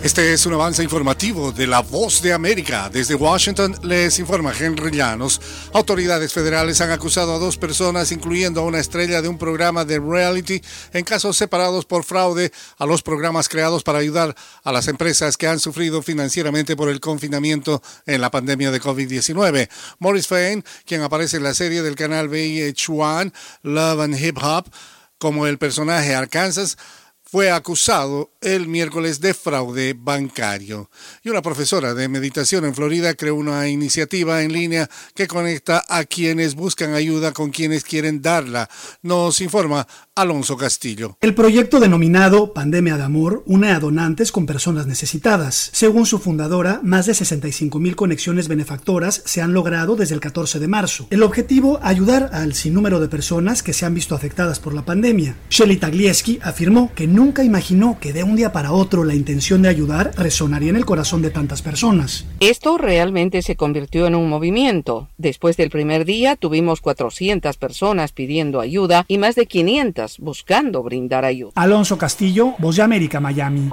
Este es un avance informativo de La Voz de América. Desde Washington les informa Henry Llanos. Autoridades federales han acusado a 2 personas, incluyendo a una estrella de un programa de reality, en casos separados por fraude a los programas creados para ayudar a las empresas que han sufrido financieramente por el confinamiento en la pandemia de COVID-19. Maurice Fain, quien aparece en la serie del canal VH1 Love and Hip Hop como el personaje Arkansas, fue acusado el miércoles de fraude bancario. Y una profesora de meditación en Florida creó una iniciativa en línea que conecta a quienes buscan ayuda con quienes quieren darla. Nos informa Alonso Castillo. El proyecto denominado Pandemia de Amor une a donantes con personas necesitadas. Según su fundadora, más de 65,000 conexiones benefactoras se han logrado desde el 14 de marzo. El objetivo, ayudar al sinnúmero de personas que se han visto afectadas por la pandemia. Shelly Taglieski afirmó que nunca imaginó que de un día para otro la intención de ayudar resonaría en el corazón de tantas personas. Esto realmente se convirtió en un movimiento. Después del primer día tuvimos 400 personas pidiendo ayuda y más de 500 buscando brindar ayuda. Alonso Castillo, Voz de América, Miami.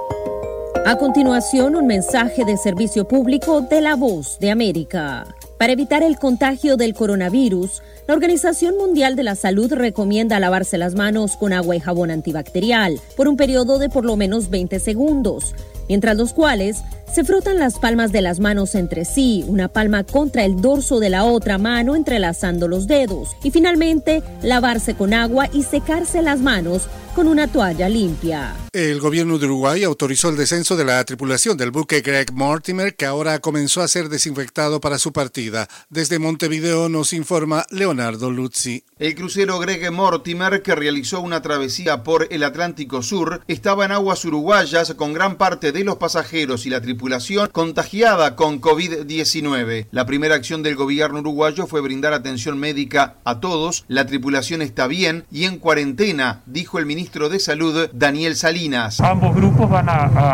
A continuación, un mensaje de servicio público de La Voz de América. Para evitar el contagio del coronavirus, la Organización Mundial de la Salud recomienda lavarse las manos con agua y jabón antibacterial por un periodo de por lo menos 20 segundos, mientras los cuales se frotan las palmas de las manos entre sí, una palma contra el dorso de la otra mano entrelazando los dedos, y finalmente lavarse con agua y secarse las manos con una toalla limpia. El gobierno de Uruguay autorizó el descenso de la tripulación del buque Greg Mortimer, que ahora comenzó a ser desinfectado para su partida. Desde Montevideo nos informa Leonardo Luzzi. El crucero Greg Mortimer, que realizó una travesía por el Atlántico Sur, estaba en aguas uruguayas con gran parte de los pasajeros y la tripulación contagiada con COVID-19. La primera acción del gobierno uruguayo fue brindar atención médica a todos. La tripulación está bien y en cuarentena, dijo el ministro de Salud, Daniel Salinas. Ambos grupos van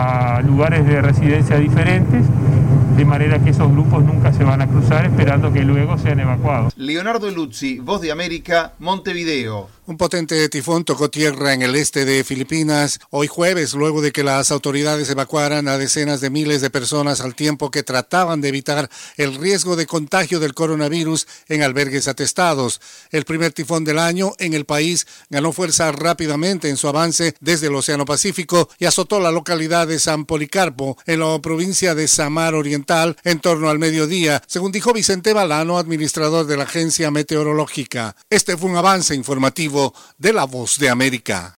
a lugares de residencia diferentes, de manera que esos grupos nunca se van a cruzar, esperando que luego sean evacuados. Leonardo Luzzi, Voz de América, Montevideo. Un potente tifón tocó tierra en el este de Filipinas hoy jueves, luego de que las autoridades evacuaran a decenas de miles de personas al tiempo que trataban de evitar el riesgo de contagio del coronavirus en albergues atestados. El primer tifón del año en el país ganó fuerza rápidamente en su avance desde el Océano Pacífico y azotó la localidad de San Policarpo, en la provincia de Samar Oriental, en torno al mediodía, según dijo Vicente Balano, administrador de la Agencia Meteorológica. Este fue un avance informativo de La Voz de América.